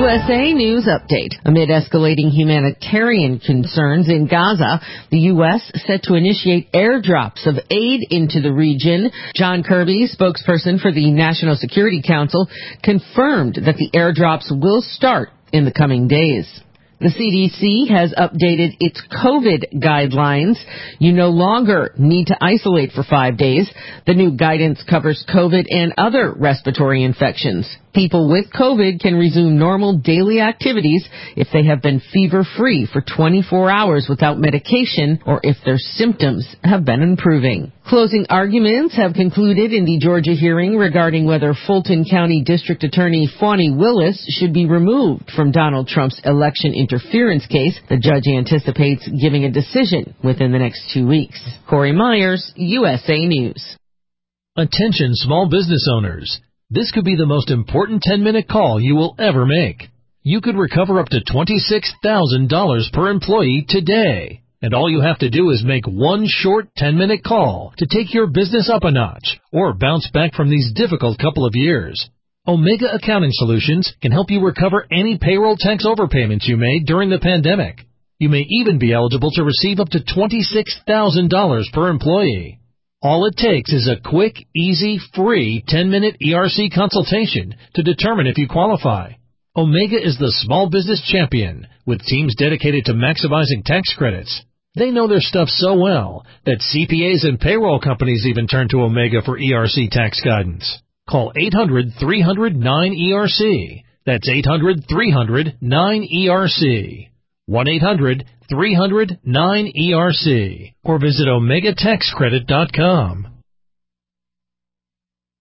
USA News Update. Amid escalating humanitarian concerns in Gaza, the U.S. set to initiate airdrops of aid into the region. John Kirby, spokesperson for the National Security Council, confirmed that the airdrops will start in the coming days. The CDC has updated its COVID guidelines. You no longer need to isolate for 5 days. The new guidance covers COVID and other respiratory infections. People with COVID can resume normal daily activities if they have been fever-free for 24 hours without medication or if their symptoms have been improving. Closing arguments have concluded in the Georgia hearing regarding whether Fulton County District Attorney Fani Willis should be removed from Donald Trump's election interference case. The judge anticipates giving a decision within the next 2 weeks. Corey Myers, USA News. Attention small business owners. This could be the most important 10-minute call you will ever make. You could recover up to $26,000 per employee today. And all you have to do is make one short 10-minute call to take your business up a notch or bounce back from these difficult couple of years. Omega Accounting Solutions can help you recover any payroll tax overpayments you made during the pandemic. You may even be eligible to receive up to $26,000 per employee. All it takes is a quick, easy, free 10-minute ERC consultation to determine if you qualify. Omega is the small business champion with teams dedicated to maximizing tax credits. They know their stuff so well that CPAs and payroll companies even turn to Omega for ERC tax guidance. Call 800-300-9ERC. That's 800-300-9ERC. 1-800-300-9ERC. Or visit OmegaTaxCredit.com.